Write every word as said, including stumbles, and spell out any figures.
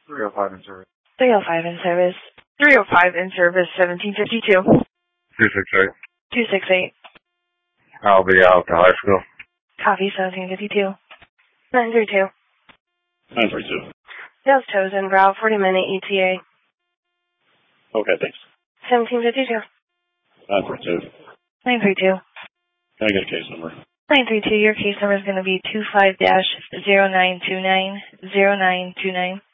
three oh five in service. three oh five in service. three oh five in service, seventeen fifty-two. two six eight. two six eight. I'll be out to high school. Copy, seventeen fifty-two. nine three two. nine three two. Nose toes in brow, forty minute E T A. Okay, thanks. seventeen fifty-two. nine three two. nine three two. Can I get a case number? nine three two, your case number is going to be two five dash zero nine two nine zero nine two nine.